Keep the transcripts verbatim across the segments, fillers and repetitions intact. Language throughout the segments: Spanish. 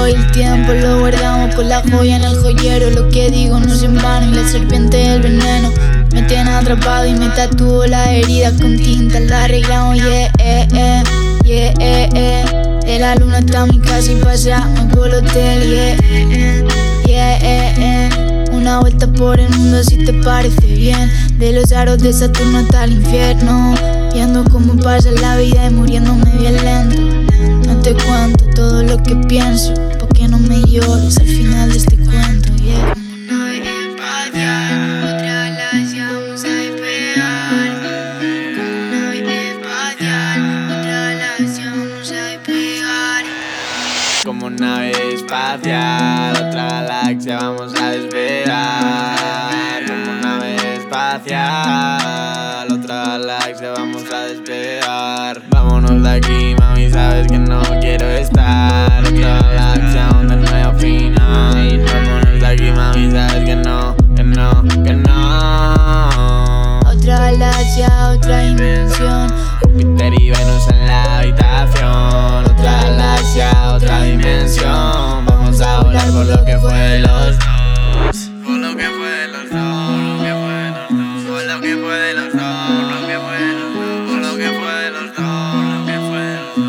hoy el tiempo lo guardamos con la joya en el joyero. Lo que digo no es en vano y la serpiente del veneno me tiene atrapado y me tatúo la herida con tinta. La arreglamos, yeah, eh, eh, yeah, eh, eh. De la luna hasta mi casa y pasamos por el hotel, yeah, eh, yeah, eh, eh. Una vuelta por el mundo si te parece bien. De los aros de Saturno hasta el infierno, viendo cómo pasa la vida y muriéndome bien lento. No te cuento todo lo que pienso, porque no me llores al final de este cuento, yeah. Como nave espacial, otra galaxia vamos a despegar. Como nave espacial, otra galaxia vamos a despegar. Vámonos de aquí, mami, sabes que no quiero estar. Otra galaxia donde no hay final. Vámonos de aquí, mami, sabes que no, que no, que no. Otra galaxia, otra dimensión. Júpiter y Venus en la habitación. Otra galaxia, otra dimensión. Vamos a volar por lo que fue de los dos. Por lo que fue de los dos. Por lo que fue de los dos. Por lo que fue de los dos. Por lo que fue de los dos. Por lo que fue de los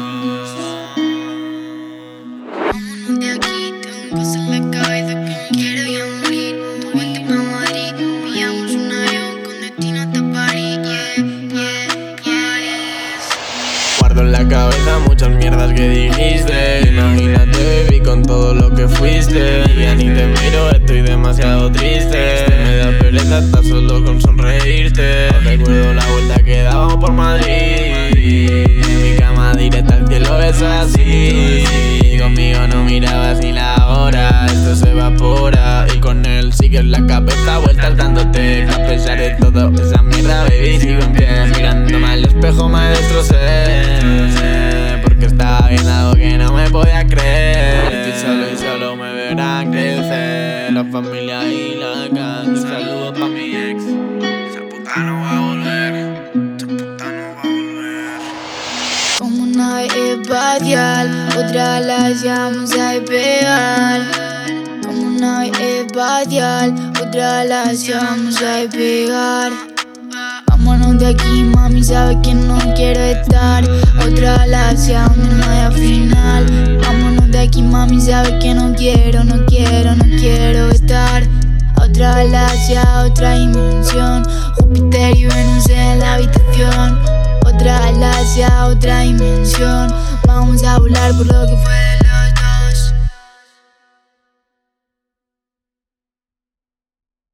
dos. Vámonos de aquí, tengo cosas en la cabeza que me quiero ya morir. Tú vente pa' Madrid, pillamos un avión con destino hasta París, yeah, yeah, yeah, yes. Guardo en la cabeza muchas mierdas que dijiste. Imagínate, baby, con todo lo que fuiste. Ya ni te miro, estoy demasiado triste. Me da pereza estar solo con sonreírte. Recuerdo la vuelta que dábamos por Madrid. Mi cama directa al cielo es así. Conmigo no mirabas ni la hora. Esto se evapora y con él sigues la cabeza vueltas dándote. A pesar de todo esa mierda, baby, sigo en pie. Mirándome al espejo me destrocé, porque estaba viendo algo que no me podía creer. Estoy solo y solo me verán crecer. La familia y la gang. Un saludo pa' mi ex. Esa puta no va a volver. Esa puta no va a volver. Como nave espacial, otra galaxia vamos a despegar. Como nave espacial, otra galaxia vamos a despegar. Vámonos de aquí, mami, sabes que no quiero estar. Otra galaxia donde no haya final. Vámonos de aquí, mami, sabes que no quiero, no quiero, no quiero estar. Otra galaxia, otra dimensión. Júpiter y Venus en la habitación. Otra galaxia, otra dimensión. Vamos a volar por lo que fue.